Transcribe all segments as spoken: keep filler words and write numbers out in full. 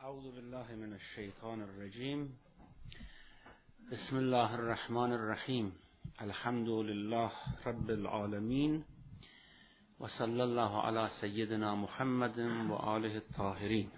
أعوذ بالله من الشيطان الرجيم. بسم الله الرحمن الرحيم. الحمد لله رب العالمين، وصلى الله على سيدنا محمد وآله الطاهرين.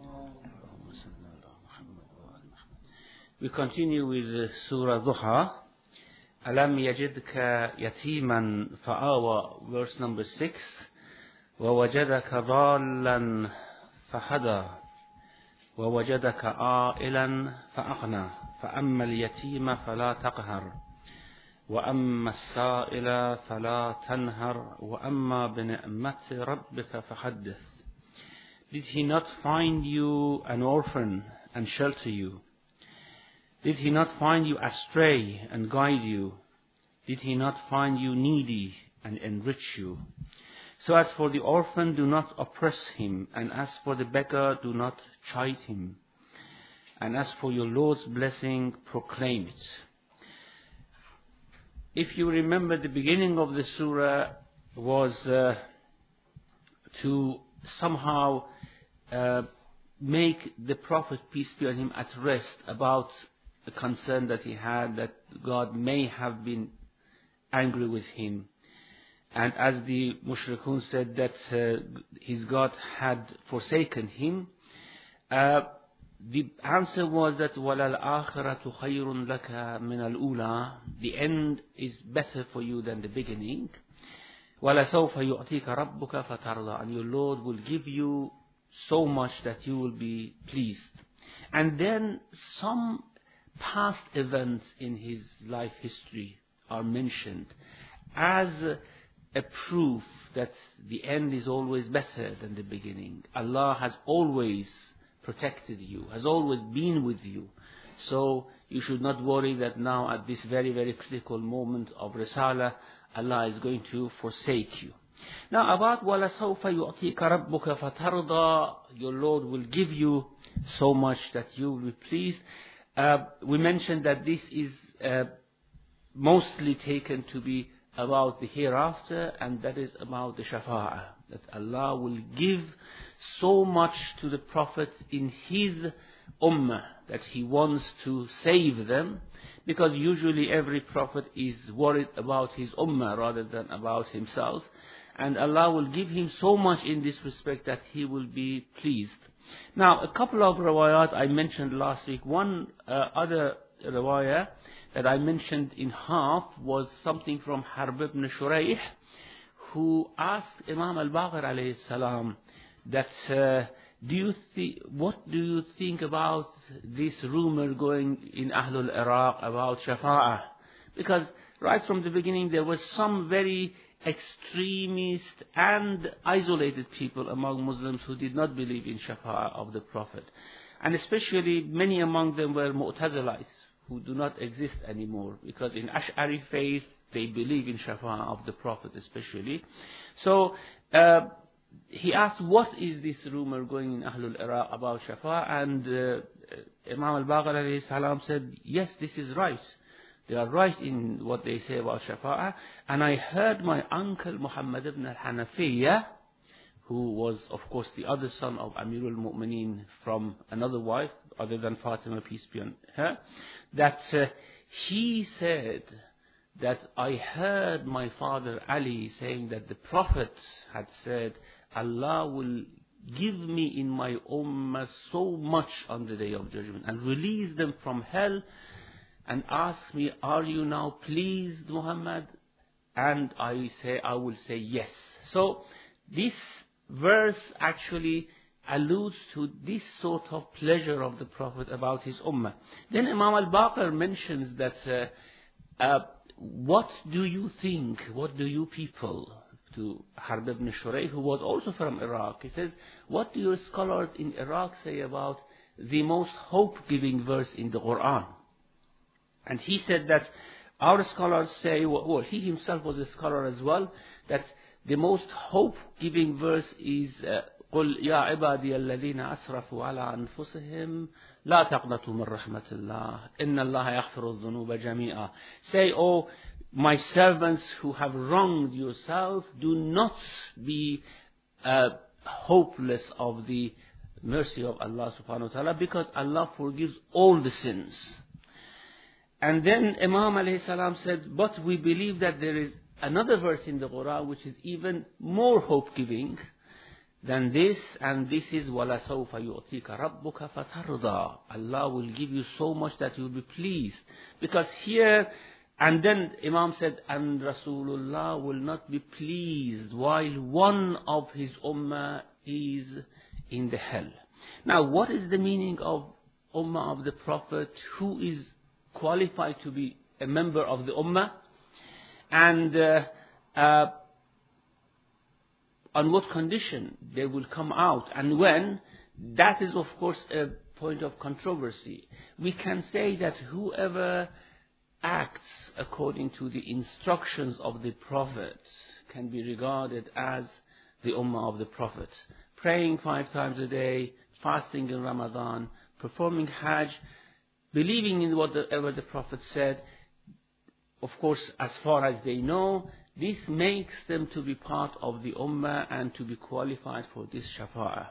We continue with Surah Duha. ألم يجدك يتيما فآوى, verse number six. ووجدك ضالا فهدى ووجدك عائلا فأغنى فأما اليتيم فلا تقهر وأما السائل فلا تنهر وأما بنعمة ربك فحدث. Did he not find you an orphan and shelter you? Did he not find you astray and guide you? Did he not find you needy and enrich you? So as for the orphan, do not oppress him, and as for the beggar, do not chide him. And as for your Lord's blessing, proclaim it. If you remember, the beginning of the surah was uh, to somehow uh, make the Prophet, peace be on him, at rest about the concern that he had that God may have been angry with him. And as the mushrikun said that uh, his God had forsaken him, uh, the answer was that وَلَلْآخِرَةُ خَيْرٌ لَكَ مِنَ الْأُولَى. The end is better for you than the beginning. وَلَسَوْفَ يُعْطِيكَ رَبُّكَ فَتَرْضَى. And your Lord will give you so much that you will be pleased. And then some past events in his life history are mentioned as a proof that the end is always better than the beginning. Allah has always protected you, has always been with you. So you should not worry that now at this very, very critical moment of Risala, Allah is going to forsake you. Now about وَلَسَوْفَ يُعْطِيكَ رَبُّكَ فَتَرْضَى. Your Lord will give you so much that you will be pleased. Uh, we mentioned that this is uh, mostly taken to be about the hereafter, and that is about the shafa'ah, that Allah will give so much to the Prophet in his ummah that he wants to save them, because usually every Prophet is worried about his ummah rather than about himself, and Allah will give him so much in this respect that he will be pleased. Now, a couple of riwayat I mentioned last week. One uh, other riwayah that I mentioned in half was something from Harb ibn Shurayh, who asked Imam al-Baqir alayhi salam that uh, do you thi- what do you think about this rumor going in Ahlul Iraq about shafa'ah? Because right from the beginning there was some very extremist and isolated people among Muslims who did not believe in shafa'ah of the Prophet. And especially many among them were Mu'tazilites, who do not exist anymore, because in Ash'ari faith they believe in shafa'ah of the Prophet especially. So uh, he asked, what is this rumor going in Ahlul Iraq about shafa'ah? And uh, Imam al-Baqir alayhi salam said, yes, this is right. They are right in what they say about shafa'ah. And I heard my uncle Muhammad ibn al-Hanafiyyah, who was of course the other son of Amirul Mu'mineen from another wife other than Fatima, peace be on her, that uh, he said that I heard my father Ali saying that the Prophet had said, Allah will give me in my ummah so much on the day of judgment and release them from hell, and ask me, are you now pleased, Muhammad? And I say, I will say yes. So this verse actually alludes to this sort of pleasure of the Prophet about his ummah. Then Imam al-Baqir mentions that uh, uh, what do you think, what do you people, to Harb ibn Shurayh, who was also from Iraq, he says, what do your scholars in Iraq say about the most hope-giving verse in the Quran? And he said that our scholars say, well, he himself was a scholar as well, that the most hope-giving verse is uh, قل يا عبادي الذين أسرفوا على أنفسهم لا تقنطوا من رحمة الله إن الله يغفر الذنوب جميعا. Say, oh, my servants who have wronged yourself, do not be uh, hopeless of the mercy of Allah subhanahu wa ta'ala, because Allah forgives all the sins. And then Imam alayhi salam said, but we believe that there is another verse in the Quran which is even more hope-giving than this, and this is وَلَسَوْفَ يُعْطِيكَ رَبُّكَ فَتَرْضَى. Allah will give you so much that you will be pleased. Because here, and then Imam said, and Rasulullah will not be pleased while one of his ummah is in the hell. Now, what is the meaning of ummah of the Prophet? Who is qualified to be a member of the ummah? And uh, uh, on what condition they will come out and when? That is, of course, a point of controversy. We can say that whoever acts according to the instructions of the Prophet can be regarded as the ummah of the Prophet. Praying five times a day, fasting in Ramadan, performing Hajj, believing in whatever the Prophet said, of course, as far as they know, this makes them to be part of the ummah and to be qualified for this shafa'ah.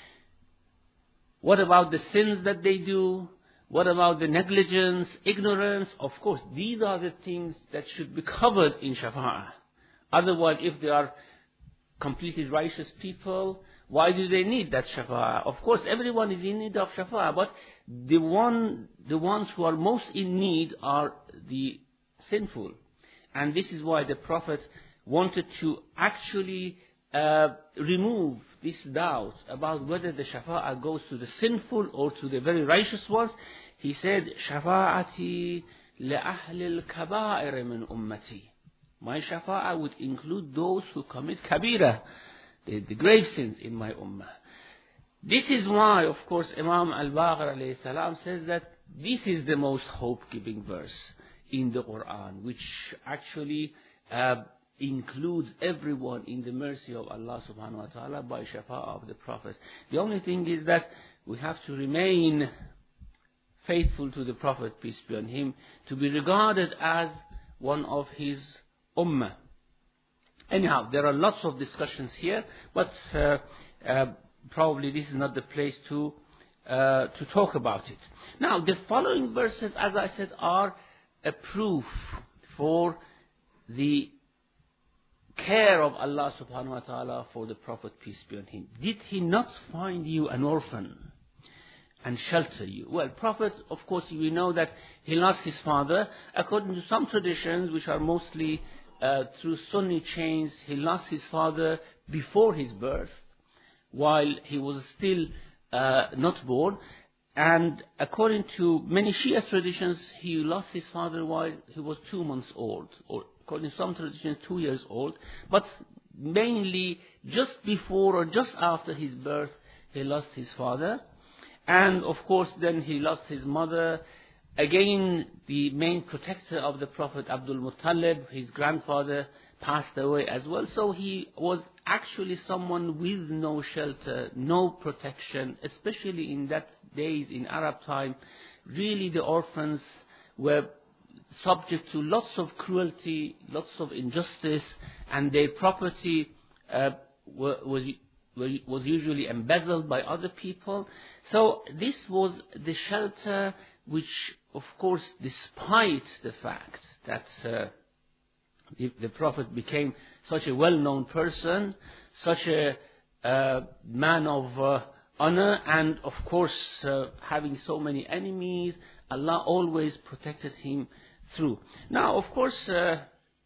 What about the sins that they do? What about the negligence, ignorance? Of course, these are the things that should be covered in shafa'ah. Otherwise, if they are completely righteous people, why do they need that shafa'ah? Of course, everyone is in need of shafa'ah, but the one, the ones who are most in need are the sinful. And this is why the Prophet wanted to actually uh, remove this doubt about whether the shafa'ah goes to the sinful or to the very righteous ones. He said, shafa'ati لأهل الكبائر من أمتي. My shafa'ah would include those who commit kabira, the, the grave sins in my ummah. This is why, of course, Imam al-Baqir alayhi salam says that this is the most hope-giving verse in the Quran, which actually uh, includes everyone in the mercy of Allah subhanahu wa ta'ala by shafa'ah of the Prophet. The only thing is that we have to remain faithful to the Prophet, peace be on him, to be regarded as one of his ummah. Anyhow, there are lots of discussions here, but uh, uh, probably this is not the place to uh, to talk about it. Now, the following verses, as I said, are a proof for the care of Allah subhanahu wa ta'ala for the Prophet, peace be on him. Did he not find you an orphan and shelter you? Well, Prophet, of course, we know that he lost his father. According to some traditions, which are mostly uh, through Sunni chains, he lost his father before his birth, while he was still uh, not born. And according to many Shia traditions, he lost his father while he was two months old, or according to some traditions, two years old. But mainly just before or just after his birth, he lost his father. And of course, then he lost his mother. Again, the main protector of the Prophet, Abdul Muttalib, his grandfather, passed away as well. So he was actually someone with no shelter, no protection, especially in that days in Arab time. Really, the orphans were subject to lots of cruelty, lots of injustice, and their property uh, was, was usually embezzled by other people. So this was the shelter which, of course, despite the fact that uh, the, the Prophet became such a well-known person, such a uh, man of uh, honor, and of course uh, having so many enemies, Allah always protected him through. Now, of course, uh,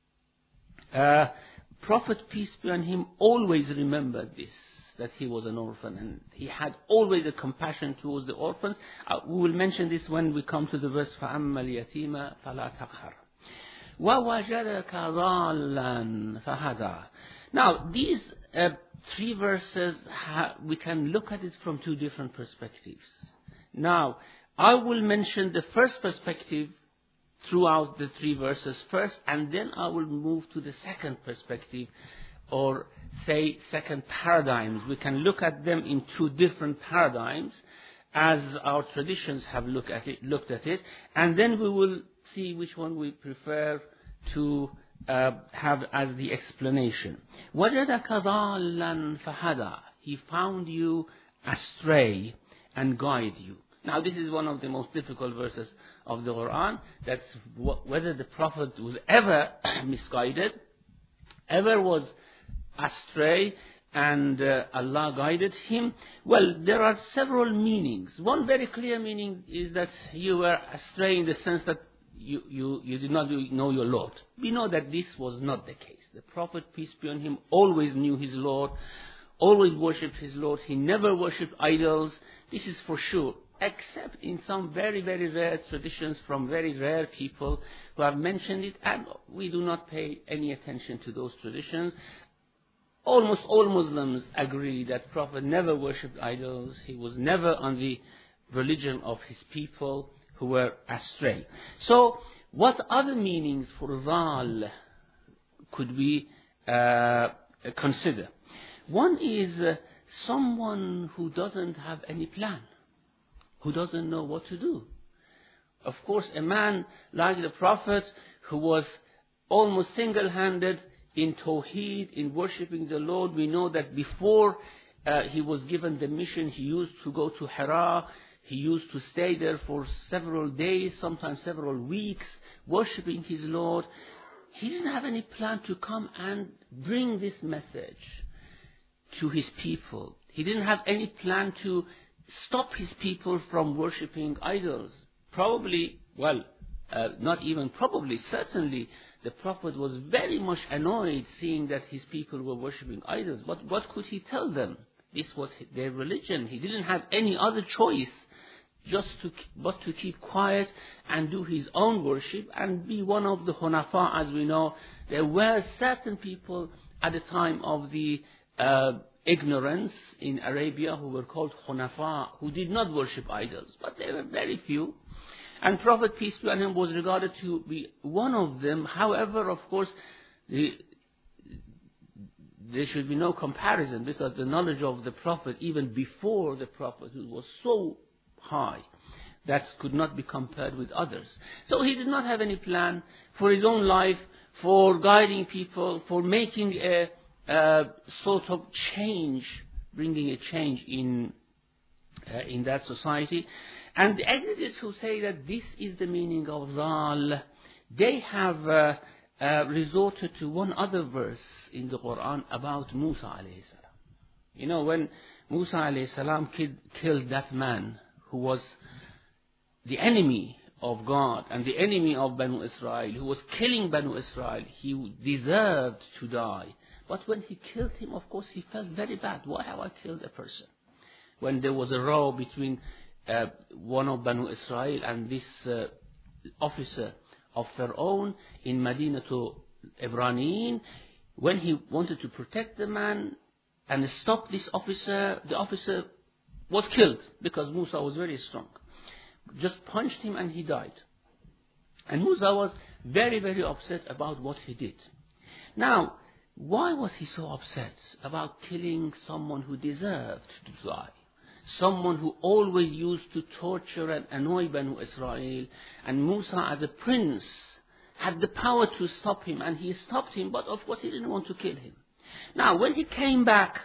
uh, Prophet, peace be on him, always remembered this, that he was an orphan, and he had always a compassion towards the orphans. Uh, we will mention this when we come to the verse فَأَمَّا الْيَتِيمَ فَلَا تَقْهَرْ وَوَجَدَكَ ضَالًّا فَهَدَى. Now, these uh, three verses, ha- we can look at it from two different perspectives. Now, I will mention the first perspective throughout the three verses first, and then I will move to the second perspective, or say second paradigms. We can look at them in two different paradigms, as our traditions have looked at it, looked at it, and then we will see which one we prefer to uh, have as the explanation. وَجَدَكَ ضَالًّا فَهَدَى. He found you astray and guide you. Now, this is one of the most difficult verses of the Quran. That's wh- whether the Prophet was ever misguided, ever was astray, and uh, Allah guided him. Well, there are several meanings. One very clear meaning is that you were astray in the sense that you, you, you did not know your Lord. We know that this was not the case. The Prophet, peace be on him, always knew his Lord, always worshipped his Lord. He never worshipped idols. This is for sure, except in some very, very rare traditions from very rare people who have mentioned it, and we do not pay any attention to those traditions. Almost all Muslims agree that Prophet never worshipped idols. He was never on the religion of his people who were astray. So, what other meanings for Zal could we uh, consider? One is uh, someone who doesn't have any plan, who doesn't know what to do. Of course, a man like the Prophet who was almost single-handed in Tawheed, in worshipping the Lord. We know that before uh, he was given the mission, he used to go to Hira. He used to stay there for several days, sometimes several weeks, worshipping his Lord. He didn't have any plan to come and bring this message to his people. He didn't have any plan to stop his people from worshipping idols. Probably, well, uh, not even probably, certainly, the Prophet was very much annoyed seeing that his people were worshipping idols. But what could he tell them? This was their religion. He didn't have any other choice just to but to keep quiet and do his own worship and be one of the Hunafa. As we know, there were certain people at the time of the uh, ignorance in Arabia who were called Hunafa, who did not worship idols, but there were very few. And Prophet, peace be on him, was regarded to be one of them. However, of course, the, there should be no comparison, because the knowledge of the Prophet, even before the Prophet, was so high that could not be compared with others. So he did not have any plan for his own life, for guiding people, for making a, a sort of change, bringing a change in uh, in that society. And the exegists who say that this is the meaning of Zal, they have uh, uh, resorted to one other verse in the Quran about Musa alayhi salam. You know, when Musa alayhi salam killed, killed that man who was the enemy of God and the enemy of Banu Israel, who was killing Banu Israel, he deserved to die. But when he killed him, of course, he felt very bad. Why have I killed a person? When there was a row between uh, one of Banu Israel and this uh, officer of Pharaoh in Medina to Ibraniyin, when he wanted to protect the man and stop this officer, the officer was killed because Musa was very strong. Just punched him and he died. And Musa was very, very upset about what he did. Now, why was he so upset about killing someone who deserved to die? Someone who always used to torture and annoy Banu Israel. And Musa, as a prince, had the power to stop him, and he stopped him, but of course he didn't want to kill him. Now, when he came back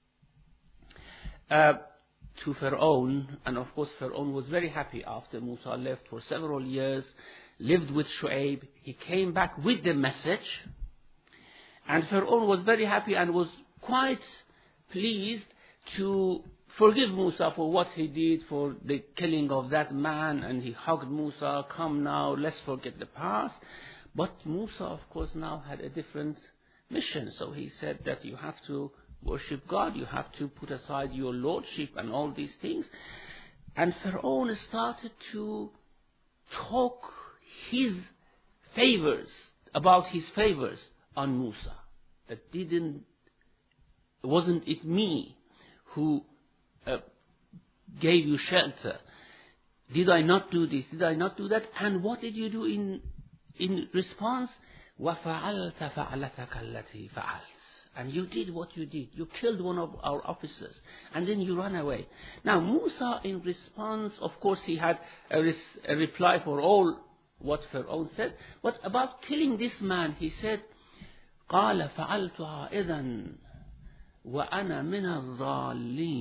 uh, to Pharaoh, and of course Pharaoh was very happy after Musa left for several years, lived with Shu'aib, he came back with the message, and Pharaoh was very happy and was quite pleased to forgive Musa for what he did, for the killing of that man, and he hugged Musa, come now, let's forget the past. But Musa, of course, now had a different mission, so he said that you have to worship God, you have to put aside your lordship and all these things. And Pharaoh started to talk his favors, about his favors on Musa. That didn't, wasn't it me who uh, gave you shelter? Did I not do this? Did I not do that? And what did you do in in response? وَفَعَلْتَ فَعَلَتَكَ الَّتِي فَعَلْتَ. And you did what you did. You killed one of our officers, and then you ran away. Now Musa, in response, of course, he had a, res- a reply for all what Pharaoh said. But about killing this man, he said, قال فعلتها إذن وأنا من الضالين.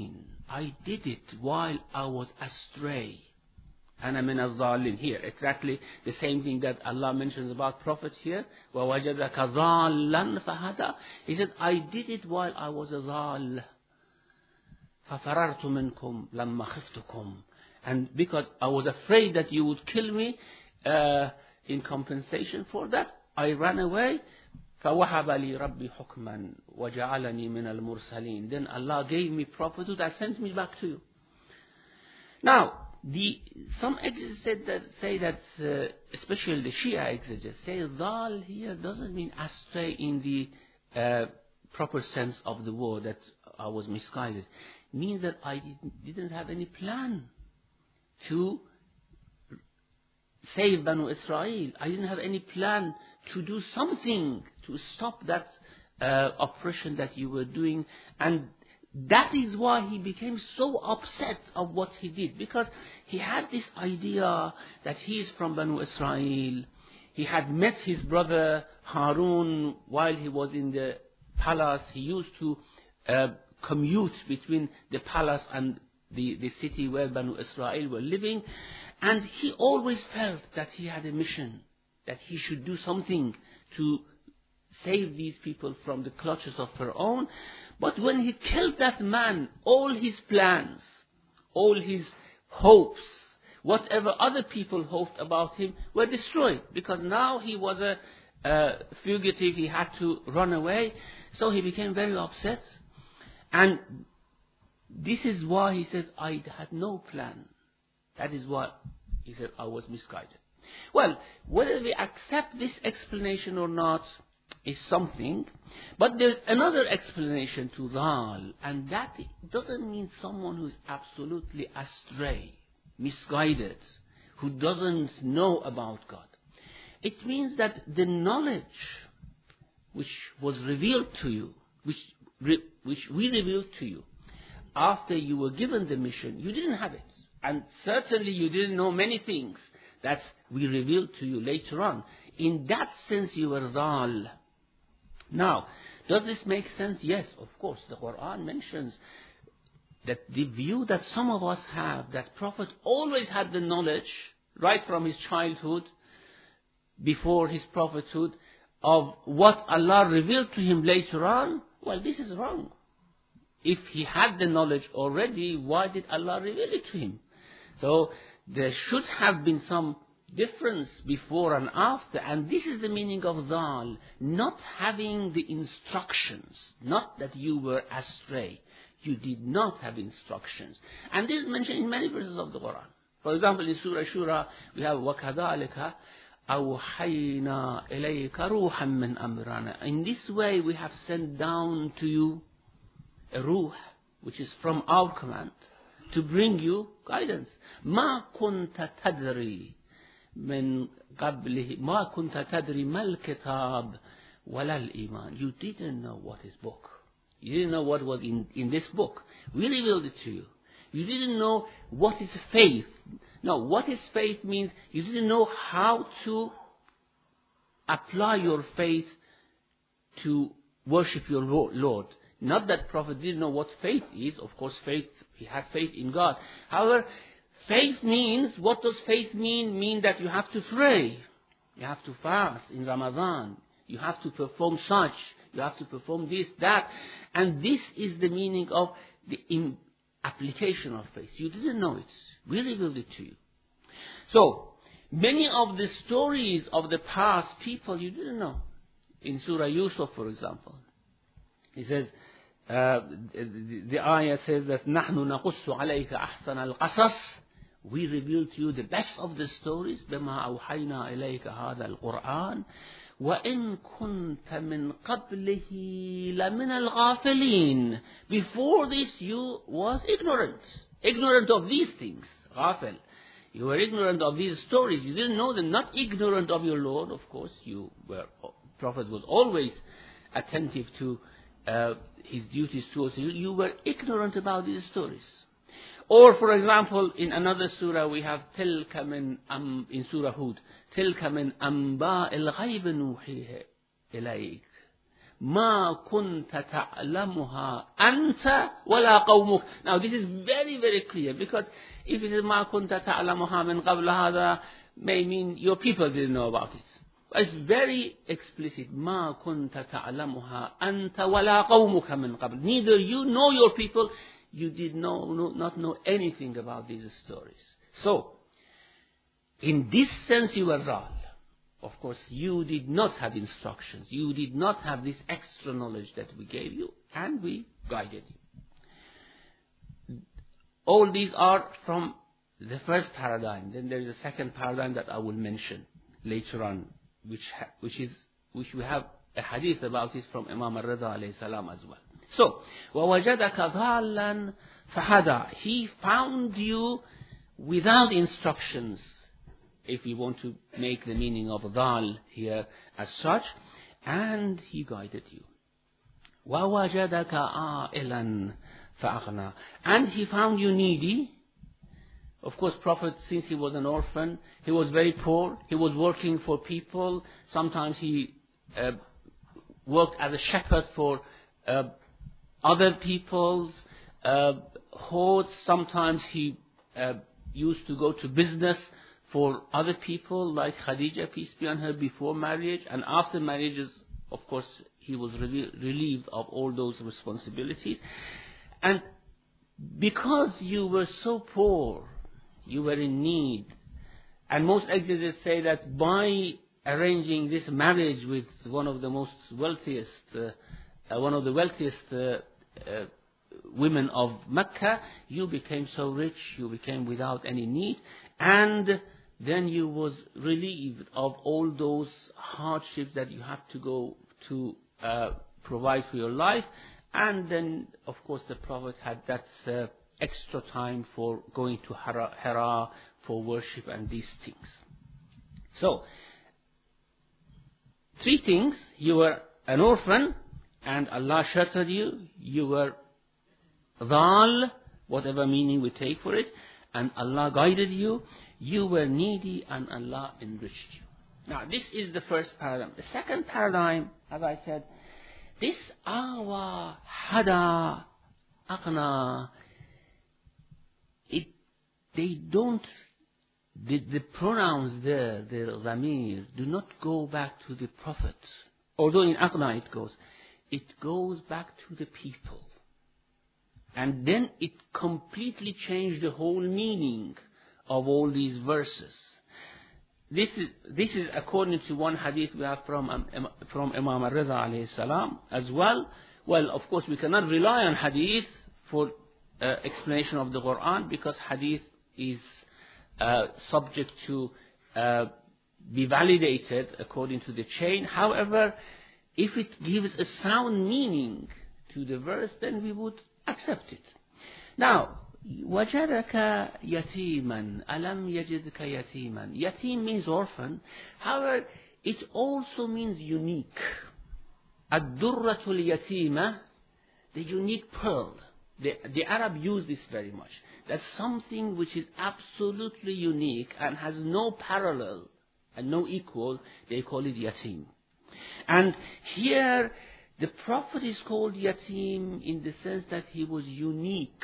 I did it while I was astray. أنا من الضالين. Here, exactly the same thing that Allah mentions about Prophet here. وَوَجَدَكَ ضَالًّا فَهَدَى. He said, I did it while I was a ضال. فَفَرَرْتُ مِنْكُمْ لَمَّا خِفْتُكُمْ. And because I was afraid that you would kill me, uh, in compensation for that, I ran away. فَوَهَبَ لِي رَبِّي حُكْمًا وَجَعَلَنِي مِنَ الْمُرْسَلِينَ. Then Allah gave me prophethood and sent me back to you. Now, the some exegetes said that, say that, uh, especially the Shia exegetes, say dhal here doesn't mean astray in the uh, proper sense of the word, that I was misguided. It means that I didn't, didn't have any plan to save Banu Israel. I didn't have any plan to do something to stop that uh, oppression that you were doing. And that is why he became so upset of what he did, because he had this idea that he is from Banu Israel. He had met his brother Harun while he was in the palace. He used to uh, commute between the palace and the, the city where Banu Israel were living. And he always felt that he had a mission, that he should do something to save these people from the clutches of Pharaoh. But when he killed that man, all his plans, all his hopes, whatever other people hoped about him, were destroyed. Because now he was a uh, fugitive, he had to run away. So he became very upset. And this is why he says, I had no plan. That is why he said, I was misguided. Well, whether we accept this explanation or not is something, but there's another explanation to dhal, and that doesn't mean someone who's absolutely astray, misguided, who doesn't know about God. It means that the knowledge which was revealed to you, which re, which we revealed to you after you were given the mission, you didn't have it. And certainly you didn't know many things that we revealed to you later on. In that sense, you were dhal. Now, does this make sense? Yes, of course. The Quran mentions that the view that some of us have, that Prophet always had the knowledge, right from his childhood, before his prophethood, of what Allah revealed to him later on. Well, this is wrong. If he had the knowledge already, why did Allah reveal it to him? So there should have been some difference before and after, and this is the meaning of dhal, not having the instructions, not that you were astray. You did not have instructions. And this is mentioned in many verses of the Quran. For example, in Surah Shura, we have وَكَذَلِكَ أَوْحَيْنَا إِلَيْكَ رُوحًا مِّنْ أَمْرِنَا. In this way, we have sent down to you a ruh, which is from our command, to bring you guidance. مَا كُنْتَ تَدْرِي مِنْ قَبْلِهِ مَا كُنْتَ تَدْرِي مَا الْكِتَابِ وَلَا الْإِيمَانِ. You didn't know what is book. You didn't know what was in, in this book. We revealed it to you. You didn't know what is faith. No, what is faith means you didn't know how to apply your faith to worship your Lord. Not that Prophet didn't know what faith is. Of course, faith, he had faith in God. However, faith means, what does faith mean? Mean that you have to pray. You have to fast in Ramadan. You have to perform such. You have to perform this, that. And this is the meaning of the in application of faith. You didn't know it. We revealed it to you. So, many of the stories of the past people you didn't know. In Surah Yusuf, for example, he says, uh, the, the ayah says that نَحْنُ نَقُصُّ عَلَيْكَ أَحْسَنَ الْقَصَصِ. We reveal to you the best of the stories. بِمَا أَوْحَيْنَا إِلَيْكَ هَذَا الْقُرْآنِ وَإِن كُنْتَ مِنْ قَبْلِهِ لَمِنَ الْغَافِلِينَ. Before this, you was ignorant. Ignorant of these things. غافل. You were ignorant of these stories. You didn't know them. Not ignorant of your Lord, of course. You were, Prophet was always attentive to uh, his duties towards you. You were ignorant about these stories. Or, for example, in another surah we have تِلْكَ مِنْ أم in Surah Hud, تِلْكَ مِنْ أَنْبَاءِ الْغَيْبِ نُوحِيهِ إِلَيْكَ ما كنت تعلمها أنت ولا قومك. Now this is very very clear, because if it is ما كنت تعلمها من قبل هذا may mean your people didn't know about it. But it's very explicit. ما كنت تعلمها أنت ولا قومك من قبل. Neither you nor your people, you did know, no, not know anything about these stories. So, in this sense you were wrong. Of course, you did not have instructions. You did not have this extra knowledge that we gave you, and we guided you. All these are from the first paradigm. Then there is a second paradigm that I will mention later on, which ha- which is which we have a hadith about it from Imam al-Rida alayhi salam as well. So, وَوَجَدَكَ ضَالًّا فَهَدَى. He found you without instructions, if we want to make the meaning of dhal here as such, and he guided you. وَوَجَدَكَ عَائِلًا فَأَغْنَى. And he found you needy. Of course, Prophet, since he was an orphan, he was very poor. He was working for people. Sometimes he uh, worked as a shepherd for uh, other people's uh, hordes. Sometimes he uh, used to go to business for other people, like Khadija, peace be on her, before marriage. And after marriages, of course, he was relie- relieved of all those responsibilities. And because you were so poor, you were in need, and most exegetes say that by arranging this marriage with one of the most wealthiest, uh, uh, one of the wealthiest uh, uh, women of Mecca, you became so rich, you became without any need, and then you was relieved of all those hardships that you had to go to uh, provide for your life. And then, of course, the Prophet had that uh, extra time for going to Hira, Hira for worship and these things. So, three things. You were an orphan, and Allah sheltered you. You were dhal, whatever meaning we take for it, and Allah guided you. You were needy, and Allah enriched you. Now, this is the first paradigm. The second paradigm, as I said, this awa, hada, aqna, it, they don't, the, the pronouns there, the zamir, do not go back to the Prophet. Although in aqna it goes. It goes back to the people. And then it completely changed the whole meaning of all these verses. This is this is according to one hadith we have from um, from Imam al-Rida alayhi salam as well. Well, of course, we cannot rely on hadith for uh, explanation of the Quran, because hadith is uh, subject to uh, be validated according to the chain. However, if it gives a sound meaning to the verse, then we would accept it. Now, وَجَدَكَ يَتِيمًا أَلَمْ يَجِدْكَ يَتِيمًا. Yatim means orphan. However, it also means unique. الدُّرَّةُ الْيَتِيمَةِ, the unique pearl. The, the Arab use this very much. That's something which is absolutely unique and has no parallel and no equal. They call it yatim. And here, the Prophet is called yatim in the sense that he was unique.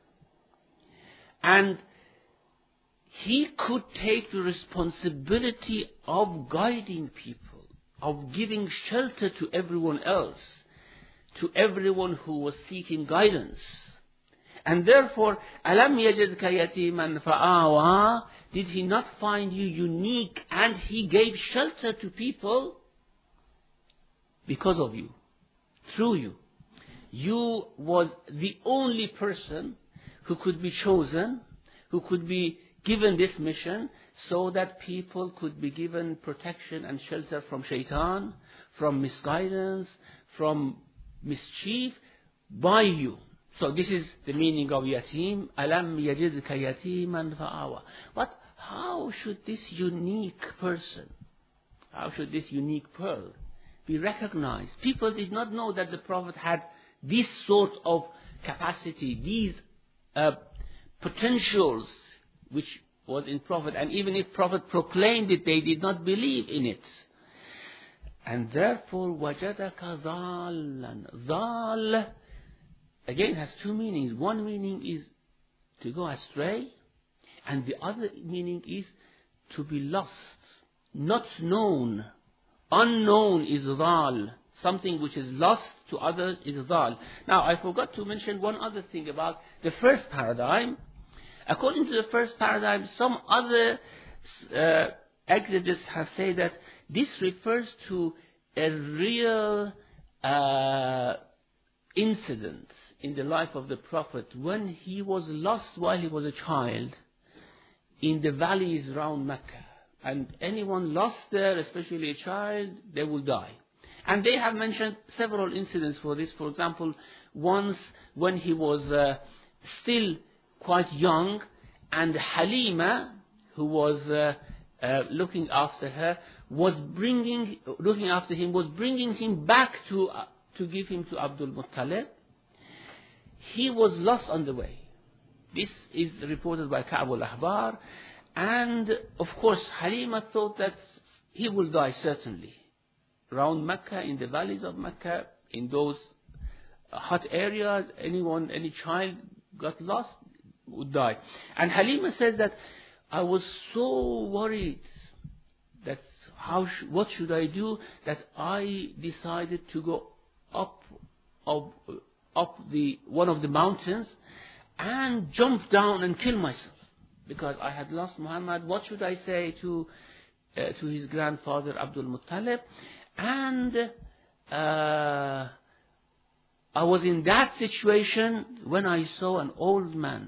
And he could take the responsibility of guiding people, of giving shelter to everyone else, to everyone who was seeking guidance. And therefore, أَلَمْ يَجِدْكَ يَتِيمًا فَآوَى, did he not find you unique, and he gave shelter to people because of you, through you. You was the only person who could be chosen, who could be given this mission, so that people could be given protection and shelter from shaitan, from misguidance, from mischief, by you. So this is the meaning of yatim. Alam yajidka yatiman fa'awa. But how should this unique person, how should this unique pearl be recognized? People did not know that the Prophet had this sort of capacity, these uh, potentials which was in Prophet. And even if Prophet proclaimed it, they did not believe in it. And therefore, وَجَدَكَ ضَالًّا. ضَال, again, has two meanings. One meaning is to go astray, and the other meaning is to be lost, not known. Unknown is ضال. Something which is lost to others is ضال. Now, I forgot to mention one other thing about the first paradigm. According to the first paradigm, some other uh, exegetes have said that this refers to a real uh, incident in the life of the Prophet when he was lost while he was a child in the valleys around Mecca. And anyone lost there, especially a child, they will die. And they have mentioned several incidents for this. For example, once when he was uh, still quite young, and Halima, who was uh, uh, looking after her, was bringing, looking after him, was bringing him back to uh, to give him to Abdul Muttalib. He was lost on the way. This is reported by Ka'b al-Ahbar, and of course Halima thought that he will die certainly. Around Mecca, in the valleys of Mecca, in those hot areas, anyone, any child got lost would die. And Halima says that I was so worried that how sh- what should I do, that I decided to go up up, up the one of the mountains and jump down and kill myself because I had lost Muhammad. What should I say to uh, to his grandfather Abdul Muttalib? And uh, I was in that situation when I saw an old man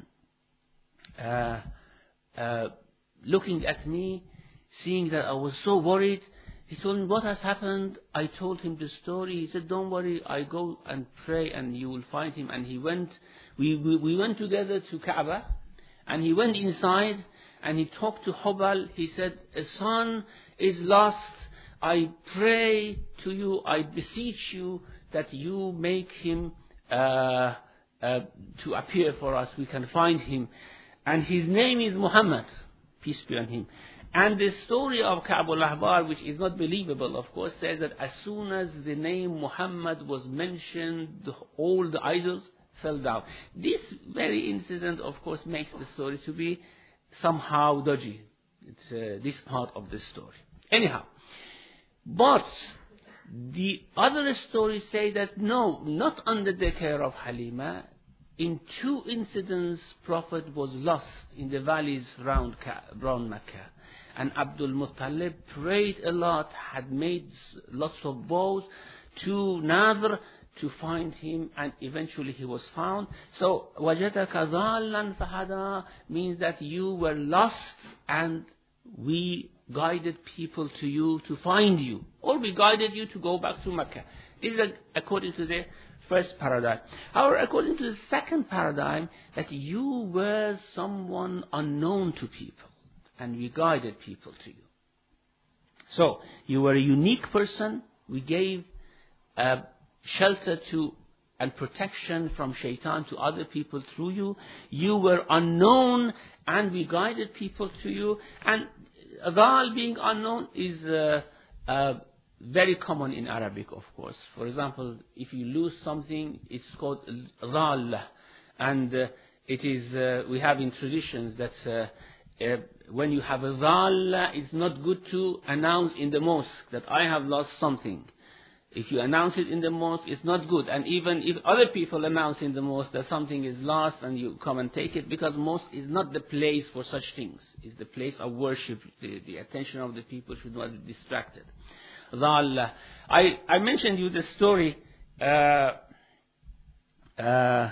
uh, uh, looking at me, seeing that I was so worried. He told me, what has happened? I told him the story. He said, don't worry, I go and pray and you will find him. And he went, we, we, we went together to Kaaba, and he went inside and he talked to Hubal. He said, a son is lost. I pray to you, I beseech you that you make him uh, uh, to appear for us. We can find him. And his name is Muhammad, peace be on him. And the story of Ka'b al-Ahbar, which is not believable, of course, says that as soon as the name Muhammad was mentioned, all the idols fell down. This very incident, of course, makes the story to be somehow dodgy. It's uh, this part of the story. Anyhow. But the other stories say that no, not under the care of Halima. In two incidents, Prophet was lost in the valleys around, around Mecca. And Abdul Muttalib prayed a lot, had made lots of vows to Nadr to find him, and eventually he was found. So, وَجَدَكَ ضَالًّا فَهَدَى means that you were lost and we guided people to you to find you, or we guided you to go back to Mecca. This is according to the first paradigm. However, according to the second paradigm, that you were someone unknown to people, and we guided people to you. So, you were a unique person. We gave uh, shelter to and protection from shaitan to other people through you. You were unknown, and we guided people to you. And Dhal being unknown is uh, uh, very common in Arabic, of course. For example, if you lose something, it's called Dhal. And uh, it is, uh, we have in traditions that uh, uh, when you have a Dhal, it's not good to announce in the mosque that I have lost something. If you announce it in the mosque, it's not good. And even if other people announce in the mosque that something is lost and you come and take it, because mosque is not the place for such things. It's the place of worship. The, the attention of the people should not be distracted. Dhal. I, I mentioned you the story uh, uh,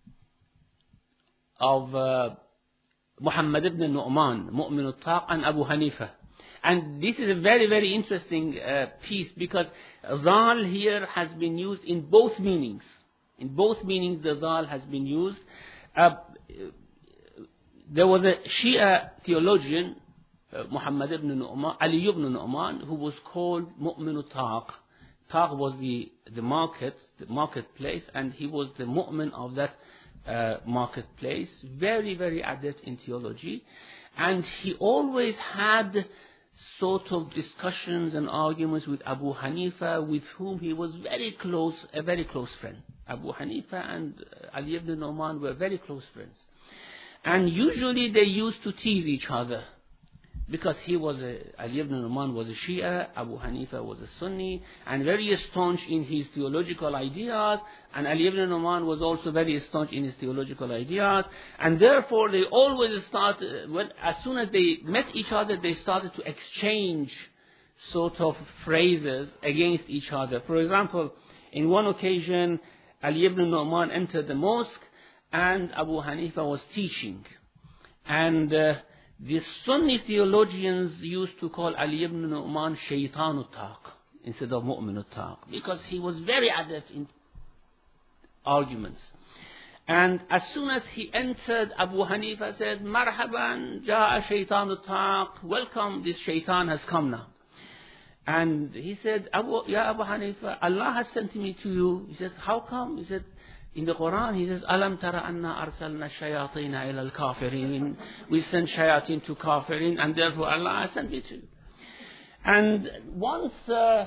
of uh, Muhammad ibn Nu'man, Mu'min al-Taq, and Abu Hanifa. And this is a very, very interesting uh, piece, because Dhal here has been used in both meanings. In both meanings, the Dhal has been used. Uh, there was a Shia theologian, uh, Muhammad ibn Nu'man, Ali ibn Nu'man, who was called Mu'min al-Taq. Taq was the, the market, the marketplace, and he was the mu'min of that uh, marketplace. Very, very adept in theology. And he always had sort of discussions and arguments with Abu Hanifa, with whom he was very close, a very close friend. Abu Hanifa and Ali ibn Nu'man were very close friends. And usually they used to tease each other. Because he was a, Ali ibn Nu'man was a Shia, Abu Hanifa was a Sunni, and very staunch in his theological ideas, and Ali ibn Nu'man was also very staunch in his theological ideas, and therefore they always start, when, as soon as they met each other, they started to exchange sort of phrases against each other. For example, in one occasion, Ali ibn Nu'man entered the mosque, and Abu Hanifa was teaching, and uh, the Sunni theologians used to call Ali ibn Nu'man Shaytan al-Taq instead of Mu'min al-Taq, because he was very adept in arguments. And as soon as he entered, Abu Hanifa said, Marhaban, Ja'a Shaytan al-Taq, welcome, this Shaytan has come now. And he said, Abu, Ya Abu Hanifa, Allah has sent me to you. He said, how come? He said, in the Quran, he says, Alam tara anna arsalna shayatina ila al-kafirin. We send shayatin to kafirin, and therefore Allah has sent me to you. And once uh,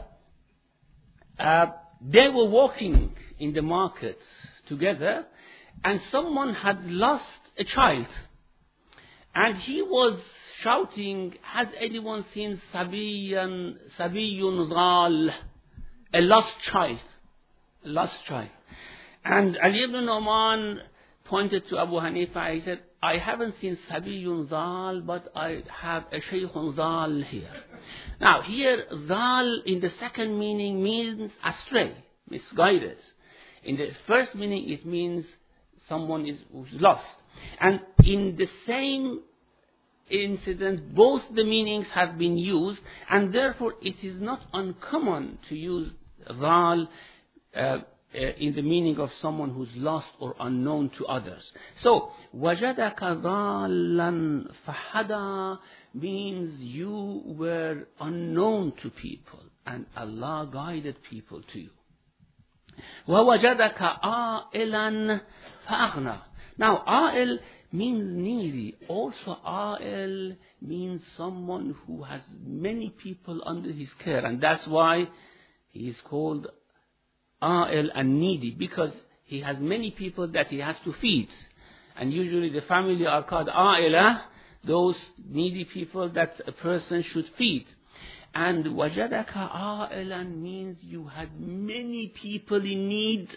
uh, they were walking in the market together, and someone had lost a child. And he was shouting, has anyone seen Sabiyan, Sabiyun Dhal, a lost child, a lost child. And Ali ibn Nu'man pointed to Abu Hanifa. He said, I haven't seen Sabiyun Dhal, but I have a Shaykhun Dhal here. Now, here, Dhal in the second meaning means astray, misguided. In the first meaning, it means someone is who's lost. And in the same incident, both the meanings have been used, and therefore it is not uncommon to use Dhal uh, Uh, in the meaning of someone who's lost or unknown to others. So, وَجَدَكَ ضَالًّا فَحَدَى means you were unknown to people, and Allah guided people to you. وَوَجَدَكَ عَائِلًا فَأَغْنَى. Now, a'il means needy. Also, a'il means someone who has many people under his care, and that's why he is called A'il and needy, because he has many people that he has to feed. And usually the family are called A'ila, those needy people that a person should feed. And wajadaka a'ilan means you had many people in need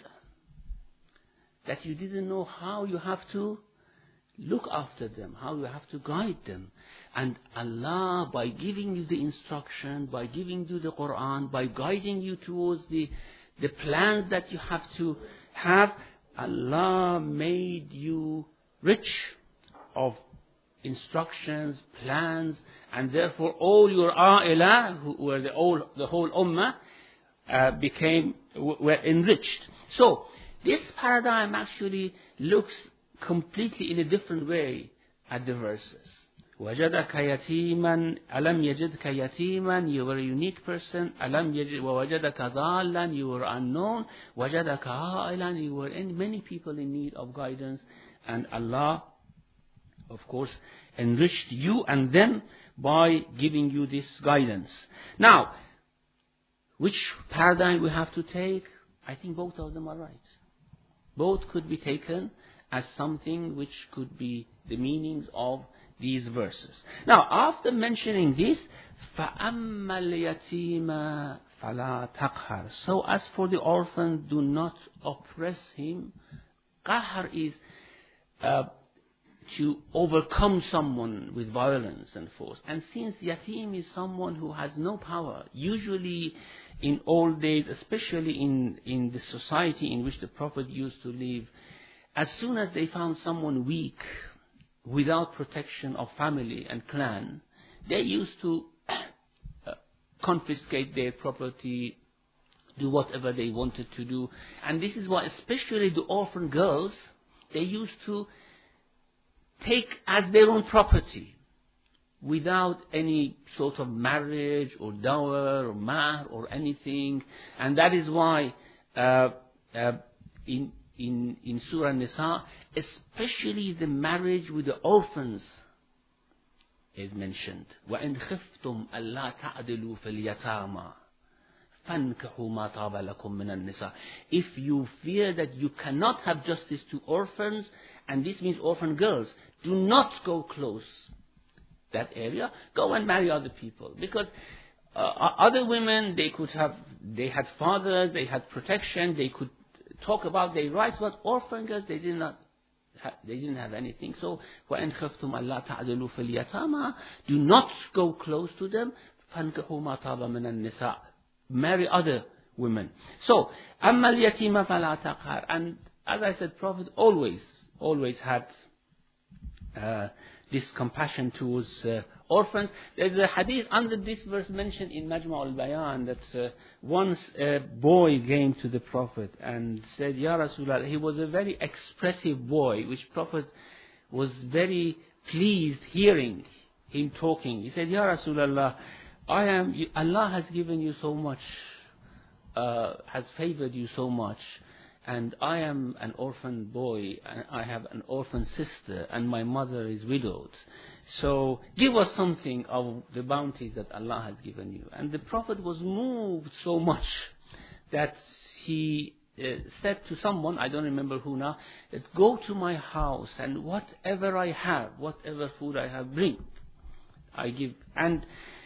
that you didn't know how you have to look after them, how you have to guide them. And Allah, by giving you the instruction, by giving you the Quran, by guiding you towards the The plans that you have to have, Allah made you rich of instructions, plans, and therefore all your a'ila, who were the whole, the whole ummah, uh, became, were enriched. So, this paradigm actually looks completely in a different way at the verses. وَجَدَكَ يَتِيمًا أَلَمْ يَجِدْكَ يَتِيمًا, you were a unique person. أَلَمْ يَجِدْ وَوَجَدَكَ ضَالًّا, you were unknown. وَجَدَكَ عَائِلًا, you were in many people in need of guidance. And Allah, of course, enriched you and them by giving you this guidance. Now, which paradigm we have to take? I think both of them are right. Both could be taken as something which could be the meanings of these verses. Now, after mentioning this, فَأَمَّا الْيَتِيمَ فَلَا تَقْهَرْ, so as for the orphan, do not oppress him. Qahar is uh, to overcome someone with violence and force. And since yatim is someone who has no power, usually in old days, especially in, in the society in which the Prophet used to live, as soon as they found someone weak, without protection of family and clan, they used to uh, confiscate their property, do whatever they wanted to do. And this is why especially the orphan girls, they used to take as their own property without any sort of marriage or dower or mahr or anything. And that is why uh, uh, in In, in Surah Nisa, especially the marriage with the orphans is mentioned. وَإِنْ خِفْتُمْ أَلَّا تَعْدِلُوا فِي الْيَتَامَى فَانْكِحُوا مَا طَابَ لَكُم مِّنَ النِّسَاءِ. If you fear that you cannot have justice to orphans, and this means orphan girls, do not go close that area. Go and marry other people. Because uh, other women, they could have, they had fathers, they had protection, they could talk about their rights, but orphan girls, they did not. They didn't have anything. So, وَإِنْ خِفْتُمْ أَلَّا تَعْدِلُوا فِي الْيَتَامَى, do not go close to them. فَانْكِحُوا مَا طَابَ مِنَ النِّسَاءِ, marry other women. So, أَمَّا الْيَتِيمَ فَلَا تَقْهَرْ. And as I said, Prophet always, always had uh, this compassion towards uh, orphans. There's a hadith under this verse mentioned in Majma' al-Bayan that uh, once a boy came to the Prophet and said, Ya Rasulullah, he was a very expressive boy, which Prophet was very pleased hearing him talking. He said, Ya Rasulullah, I am, Allah has given you so much, uh, has favored you so much, and I am an orphan boy, and I have an orphan sister, and my mother is widowed. So give us something of the bounties that Allah has given you. And the Prophet was moved so much that he uh, said to someone, I don't remember who now, that go to my house and whatever I have, whatever food I have, bring. I give. And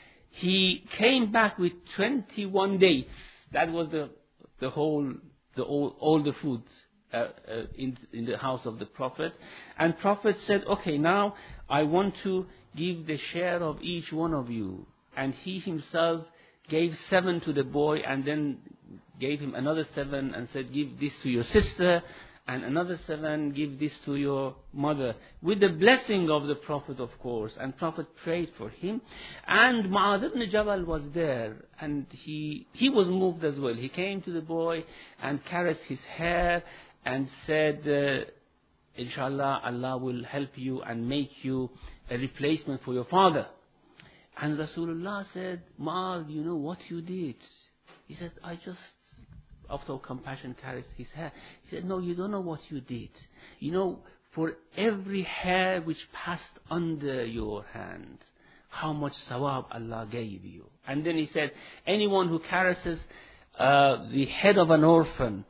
he came back with twenty-one dates. That was the the whole, the all, all the food uh, uh, in in the house of the Prophet. And Prophet said, okay, now I want to give the share of each one of you. And he himself gave seven to the boy, and then gave him another seven and said, give this to your sister, and another seven, give this to your mother, with the blessing of the Prophet, of course. And Prophet prayed for him. And Mu'adh ibn Jabal was there, and he he was moved as well. He came to the boy and caressed his hair and said, uh, Inshallah, Allah will help you and make you a replacement for your father. And Rasulullah said, Mu'adh, you know what you did? He said, I just, after compassion, caressed his hair. He said, no, you don't know what you did. You know, for every hair which passed under your hand, how much sawab Allah gave you. And then he said, anyone who caresses uh, the head of an orphan,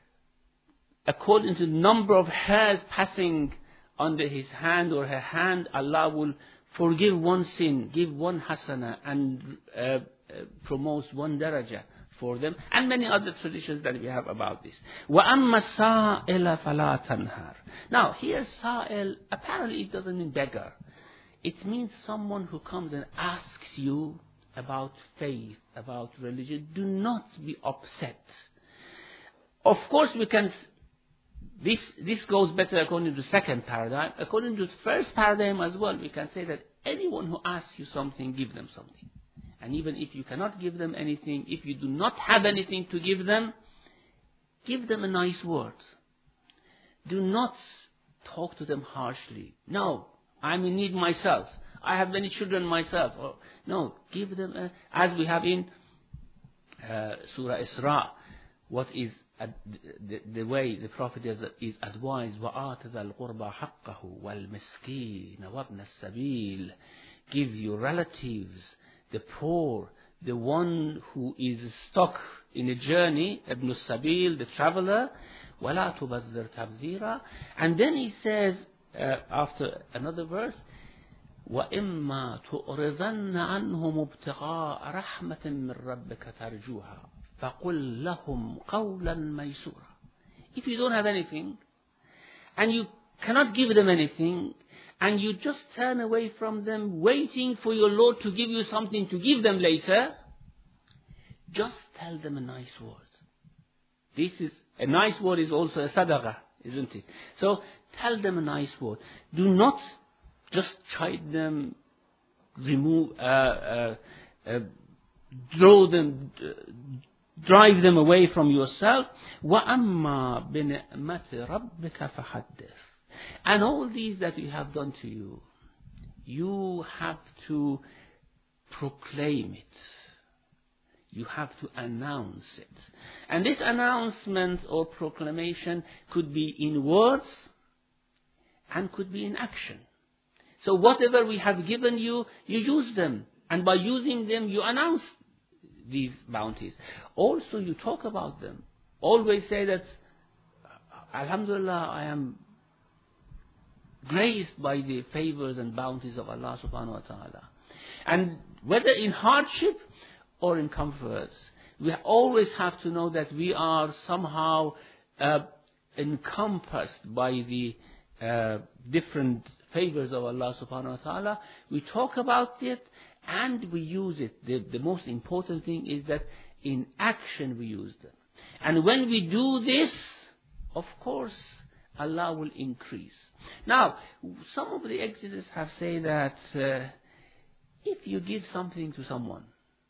according to the number of hairs passing under his hand or her hand, Allah will forgive one sin, give one hasana, and uh, uh, promotes one daraja for them, and many other traditions that we have about this. وَأَمَّا السَّائِلَ فَلَا تَنْهَرْ. Now, here sa'il, apparently it doesn't mean beggar. It means someone who comes and asks you about faith, about religion. Do not be upset. Of course, we can, this, this goes better according to the second paradigm. According to the first paradigm as well, we can say that anyone who asks you something, give them something. And even if you cannot give them anything, if you do not have anything to give them, give them a nice word. Do not talk to them harshly. No, I'm in need myself. I have many children myself. Or, no, give them, a, as we have in uh, Surah Isra, what is uh, the, the way the Prophet is, is advised, وَآتَ ذَا الْقُرْبَى حَقَّهُ وَالْمِسْكِينَ وَابْنَ السَّبِيلِ. Give your relatives, the poor, the one who is stuck in a journey, Ibn Sabil, the traveler, وَلَا تُبَذِّرْ تَبْذِيرًا. And then he says, uh, after another verse, وَإِمَّا تُؤْرِضَنَّ عَنْهُمُ ابْتِغَاءَ رَحْمَةٍ مِّن رَبِّكَ تَرْجُوهَا فَقُلْ لَهُمْ قَوْلًا مَيْسُورًا. If you don't have anything, and you cannot give them anything, and you just turn away from them, waiting for your Lord to give you something to give them later, just tell them a nice word. This is, a nice word is also a sadaqah, isn't it? So, tell them a nice word. Do not just chide them, remove, uh, uh, uh, draw them, uh, drive them away from yourself. وَأَمَّا بِنِعْمَةِ رَبِّكَ فَحَدِّثْ. And all these that we have done to you, you have to proclaim it. You have to announce it. And this announcement or proclamation could be in words and could be in action. So whatever we have given you, you use them. And by using them, you announce these bounties. Also, you talk about them. Always say that, Alhamdulillah, I am graced by the favors and bounties of Allah subhanahu wa ta'ala. And whether in hardship or in comforts, we always have to know that we are somehow uh, encompassed by the uh, different favors of Allah subhanahu wa ta'ala. We talk about it and we use it. The, the most important thing is that in action we use them. And when we do this, of course, Allah will increase. Now, some of the exegetes have said that uh, if you give something to someone,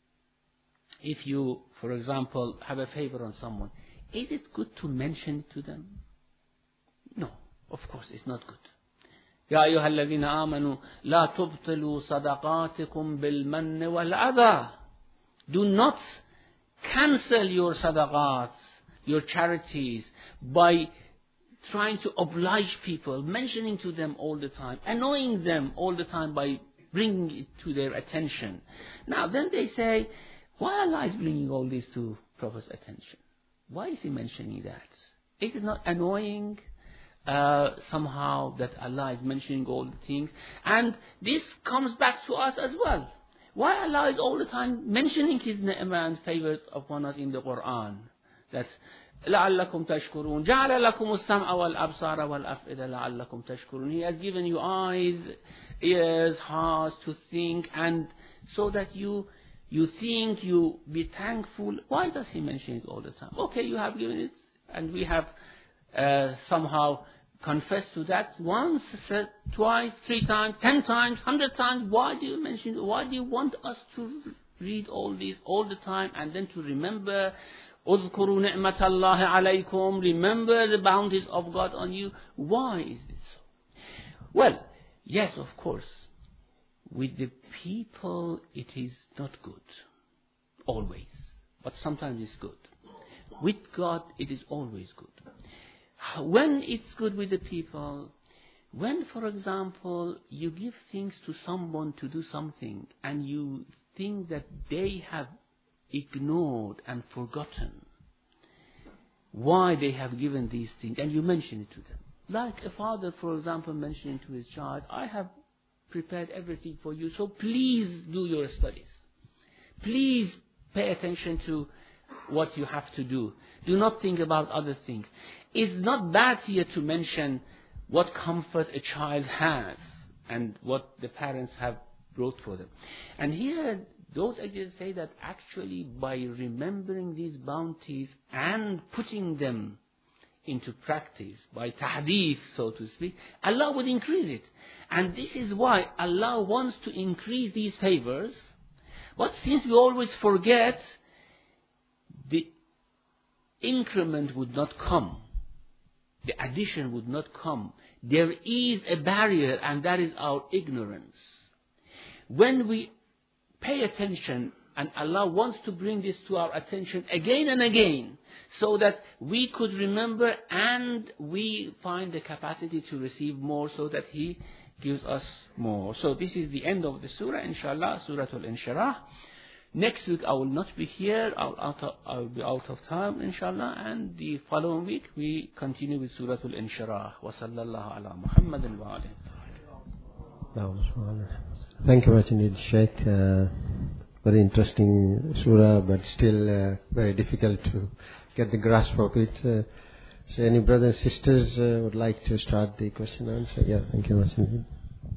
if you, for example, have a favor on someone, is it good to mention it to them? No, of course, it's not good. يا أيها الذين آمنوا لا تبطلوا صدقاتكم بالمن والأذى. Do not cancel your sadaqats, your charities, by trying to oblige people, mentioning to them all the time, annoying them all the time by bringing it to their attention. Now, then they say, why Allah is bringing all this to Prophet's attention? Why is he mentioning that? Is it not annoying uh, somehow that Allah is mentioning all the things? And this comes back to us as well. Why Allah is all the time mentioning His ni'mah and favors upon us in the Quran? That's لَعَلَّكُمْ تَشْكُرُونَ جَعَلَ لَكُمُ السَّمْعَ وَالْأَبْصَارَ وَالْأَفْئِدَةَ لَعَلَّكُمْ تَشْكُرُونَ. He has given you eyes, ears, hearts to think, and so that you you think, you be thankful. Why does He mention it all the time? Okay, you have given it, and we have uh, somehow confessed to that once, said twice, three times, ten times, hundred times. Why do you mention it? Why do you want us to read all this all the time and then to remember? اذكروا نعمة الله عليكم. Remember the bounties of God on you. Why is this so? Well, yes, of course. With the people, it is not good. Always. But sometimes it's good. With God, it is always good. When it's good with the people, when, for example, you give things to someone to do something and you think that they have ignored and forgotten why they have given these things, and you mention it to them. Like a father, for example, mentioning to his child, I have prepared everything for you, so please do your studies. Please pay attention to what you have to do. Do not think about other things. It's not bad here to mention what comfort a child has and what the parents have brought for them. And here, those exegetes say that actually by remembering these bounties and putting them into practice, by tahdith, so to speak, Allah would increase it. And this is why Allah wants to increase these favors. But since we always forget, the increment would not come. The addition would not come. There is a barrier, and that is our ignorance. When we pay attention, and Allah wants to bring this to our attention again and again, so that we could remember and we find the capacity to receive more, so that He gives us more. So this is the end of the surah, inshallah, Surah Al-Inshirah. Next week I will not be here, I'll, out of, I'll be out of time, inshallah, and the following week we continue with Surah Al-Inshirah. Wa sallallahu ala Muhammadin wa alihi. Thank you much indeed, Sheikh. Uh, very interesting surah, but still uh, very difficult to get the grasp of it. Uh, so any brothers and sisters uh, would like to start the question and answer? Yeah, thank you much indeed.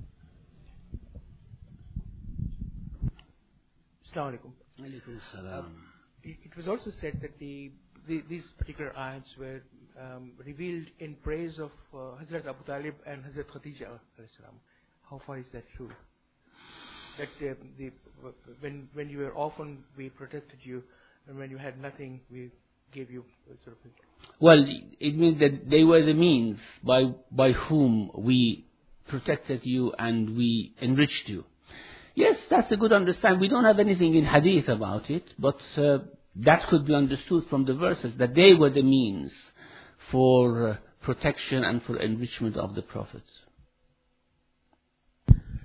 Assalamu alaikum. Uh, it, it was also said that the, the these particular ayats were um, revealed in praise of uh, Hazrat Abu Talib and Hazrat Khadija alayhi salam. How far is that true? That uh, the when when you were orphaned, we protected you, and when you had nothing, we gave you sort of. Well, it means that they were the means by by whom we protected you and we enriched you. Yes, that's a good understanding. We don't have anything in hadith about it, but uh, that could be understood from the verses, that they were the means for uh, protection and for enrichment of the prophets.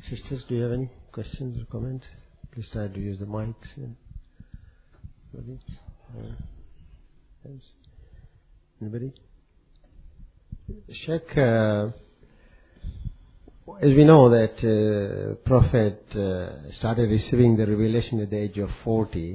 Sisters, do you have any questions or comments? Please try to use the mics. Anybody? Uh, yes. Anybody? Sheikh, uh, as we know that uh, Prophet uh, started receiving the revelation at the age of forty.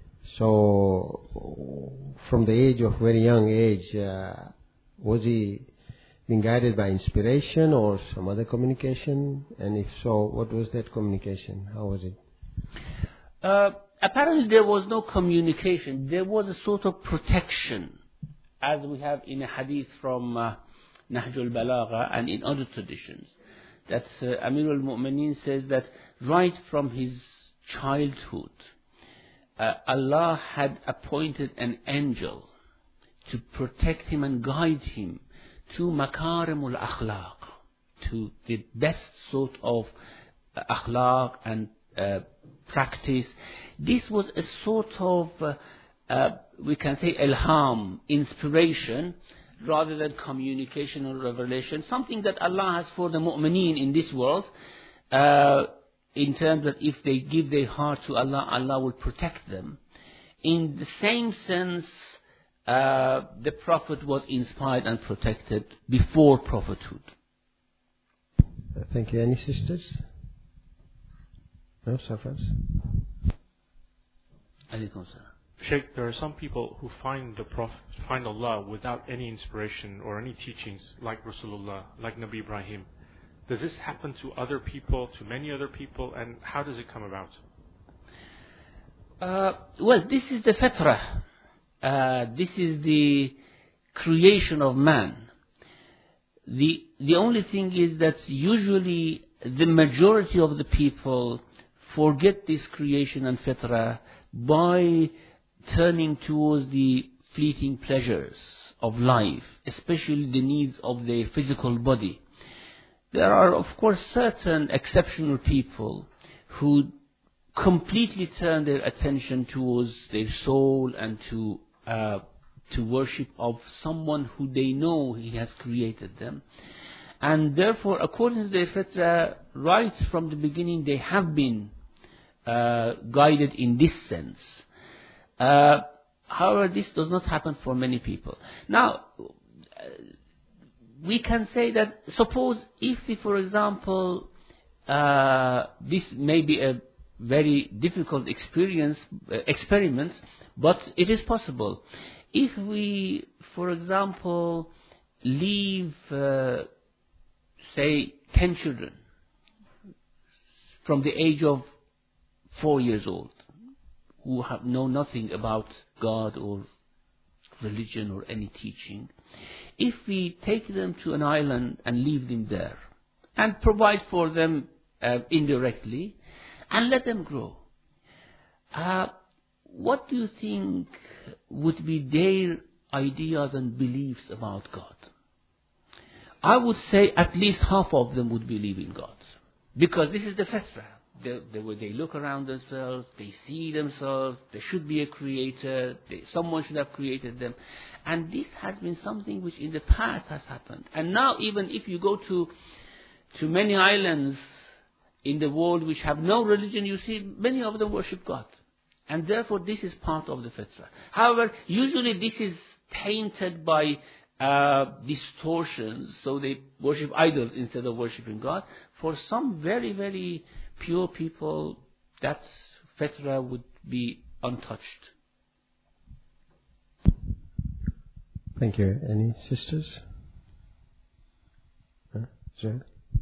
So, from the age of very young age, uh, was he being guided by inspiration or some other communication? And if so, what was that communication? How was it? Uh, apparently there was no communication. There was a sort of protection, as we have in a hadith from uh, Nahj al-Balagha and in other traditions. That uh, Amir al-Mu'mineen says that right from his childhood, uh, Allah had appointed an angel to protect him and guide him to makarimul akhlaq, to the best sort of uh, akhlaq and uh, practice. This was a sort of, uh, uh, we can say, ilham, inspiration, rather than communication or revelation, something that Allah has for the mu'mineen in this world, uh, in terms that if they give their heart to Allah, Allah will protect them. In the same sense, uh, the Prophet was inspired and protected before prophethood. Thank you. Any sisters? No, Safas? Alaykum salam. Sheikh, there are some people who find the Prophet, find Allah without any inspiration or any teachings, like Rasulullah, like Nabi Ibrahim. Does this happen to other people, to many other people, and how does it come about? Uh, well, this is the fitrah. Uh, this is the creation of man. The the only thing is that usually the majority of the people forget this creation and fitrah by turning towards the fleeting pleasures of life, especially the needs of their physical body. There are, of course, certain exceptional people who completely turn their attention towards their soul and to uh, to worship of someone who they know He has created them. And therefore, according to their fitrah, right from the beginning, they have been uh, guided in this sense. Uh, however, this does not happen for many people. Now, uh, we can say that, suppose if we, for example, uh, this may be a very difficult experience, uh, experiment, but it is possible. If we, for example, leave, uh, say, ten children from the age of four years old, who have know nothing about God or religion or any teaching, if we take them to an island and leave them there and provide for them uh, indirectly and let them grow, uh, what do you think would be their ideas and beliefs about God? I would say at least half of them would believe in God, because this is the fitrah. The, the way they look around themselves, they see themselves, there should be a creator, they, someone should have created them. And this has been something which in the past has happened. And now even if you go to to many islands in the world which have no religion, you see many of them worship God. And therefore this is part of the fitrah. However, usually this is tainted by uh, distortions, so they worship idols instead of worshiping God. For some very, very pure people, that fitrah would be untouched. Thank you. Any sisters? Huh? Sure.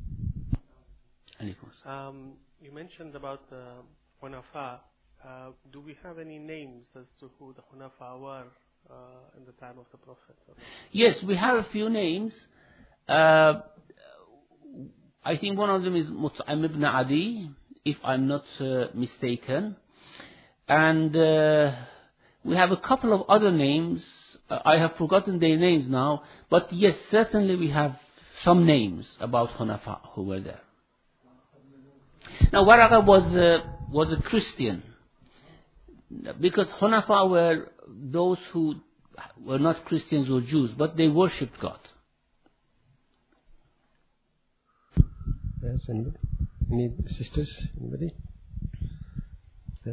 Um, you mentioned about the Hunafa. Uh, do we have any names as to who the Hunafa were uh, in the time of the Prophet? Yes, we have a few names. Uh, I think one of them is Mut'im ibn Adi, if I'm not uh, mistaken. And uh, we have a couple of other names. Uh, I have forgotten their names now. But yes, certainly we have some names about Hunafa who were there. Now, Waraqa was, uh, was a Christian, because Hunafa were those who were not Christians or Jews, but they worshipped God. Yes, anybody? Any sisters? Anybody? Yeah?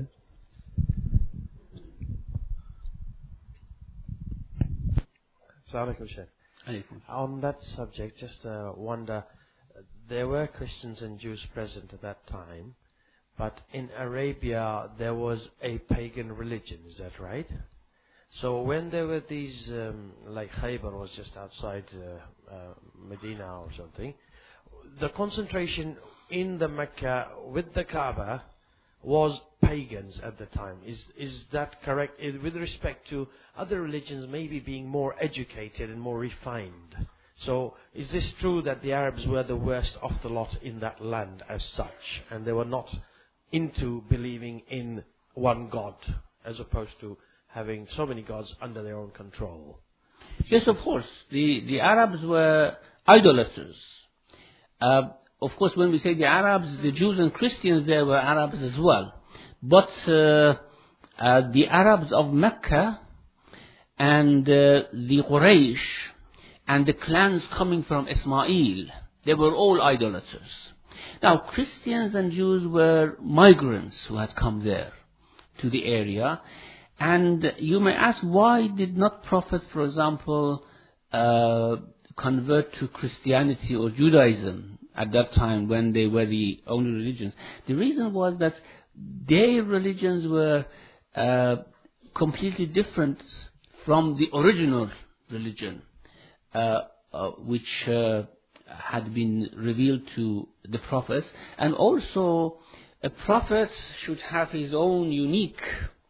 Assalamu alaikum, Sheikh. On that subject, just uh, wonder, uh, there were Christians and Jews present at that time, but in Arabia there was a pagan religion, is that right? So when there were these, um, like Khaybar was just outside uh, uh, Medina or something, the concentration in the Mecca with the Kaaba was pagans at the time. Is is that correct? I- With respect to other religions maybe being more educated and more refined. So is this true that the Arabs were the worst of the lot in that land as such, and they were not into believing in one God as opposed to having so many gods under their own control? Yes, of course. The, the Arabs were idolaters. Uh, of course, when we say the Arabs, the Jews and Christians there were Arabs as well. But uh, uh, the Arabs of Mecca and uh, the Quraysh and the clans coming from Ismail, they were all idolaters. Now, Christians and Jews were migrants who had come there to the area. And you may ask, why did not Prophet, for example, uh, convert to Christianity or Judaism at that time when they were the only religions? The reason was that their religions were uh, completely different from the original religion, uh, uh, which uh, had been revealed to the prophets. And also, a prophet should have his own unique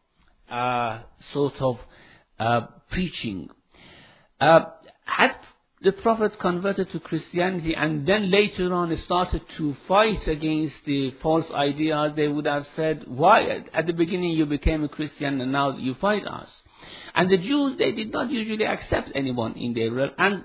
Uh, sort of uh, preaching. Uh, had the Prophet converted to Christianity and then later on started to fight against the false ideas, they would have said, why at the beginning you became a Christian and now you fight us? And the Jews, they did not usually accept anyone in their realm. And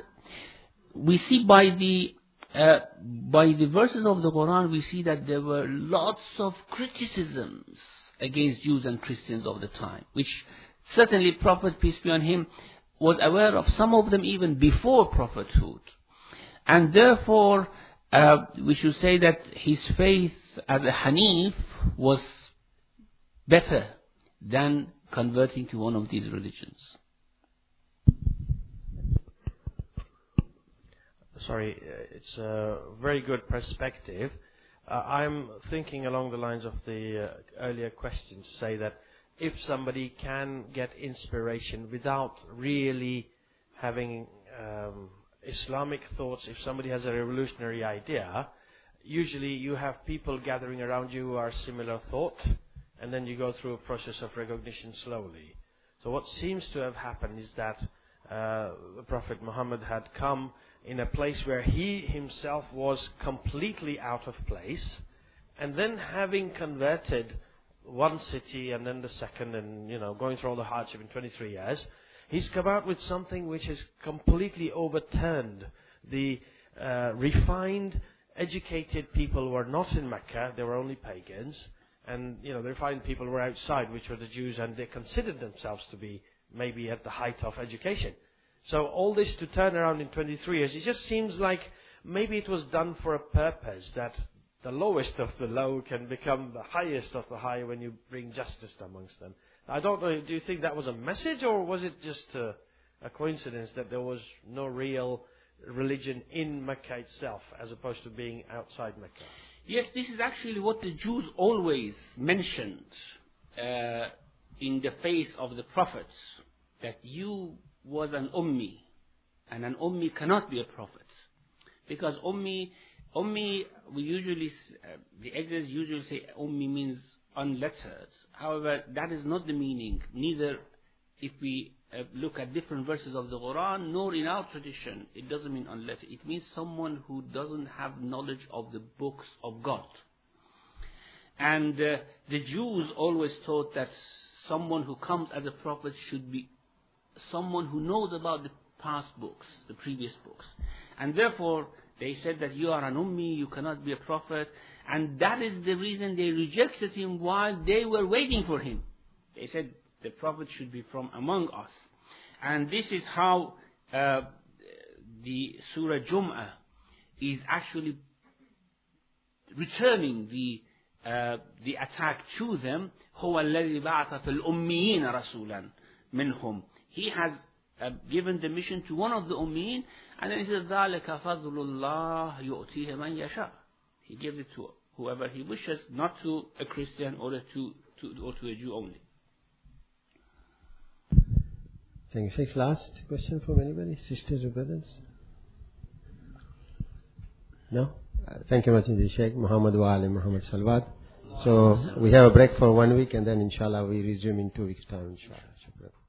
we see by the uh, by the verses of the Quran, we see that there were lots of criticisms against Jews and Christians of the time, which certainly Prophet, peace be on him, was aware of, some of them even before prophethood. And therefore, uh, we should say that his faith as a Hanif was better than converting to one of these religions. Sorry, uh, it's a very good perspective. Uh, I'm thinking along the lines of the uh, earlier question to say that if somebody can get inspiration without really having um, Islamic thoughts, if somebody has a revolutionary idea, usually you have people gathering around you who are similar thought, and then you go through a process of recognition slowly. So what seems to have happened is that uh, the Prophet Muhammad had come in a place where he himself was completely out of place, and then having converted one city and then the second, and you know, going through all the hardship in twenty-three years, he's come out with something which has completely overturned the uh, refined, educated people who are not in Mecca. They were only pagans, and you know, the refined people were outside, which were the Jews, and they considered themselves to be maybe at the height of education. So all this to turn around in twenty-three years, it just seems like maybe it was done for a purpose, that the lowest of the low can become the highest of the high when you bring justice amongst them. I don't know, do you think that was a message, or was it just a, a coincidence that there was no real religion in Mecca itself as opposed to being outside Mecca? Yes, this is actually what the Jews always mentioned uh, in the face of the prophets, that you was an ummi, and an ummi cannot be a prophet, because ummi, ummi we usually uh, the experts usually say ummi means unlettered. However, that is not the meaning. Neither, if we uh, look at different verses of the Quran, nor in our tradition, it doesn't mean unlettered. It means someone who doesn't have knowledge of the books of God. And uh, the Jews always thought that someone who comes as a prophet should be someone who knows about the past books, the previous books. And therefore, they said that you are an ummi, you cannot be a prophet. And that is the reason they rejected him while they were waiting for him. They said the prophet should be from among us. And this is how uh, the Surah Jum'ah is actually returning the uh, the attack to them. هو الذي بعث في الأميين رسولا منهم. He has uh, given the mission to one of the Ummiyin, and then he says ذلك فضل الله يؤتيه من يشاء. He gives it to whoever he wishes, not to a Christian or to, to or to a Jew only. Thank you. Sheikh, last question from anybody? Sisters or brothers? No? Uh, thank you much indeed, Sheikh Muhammad wa Ali Muhammad Salwat. So we have a break for one week and then inshallah we resume in two weeks' time, inshallah.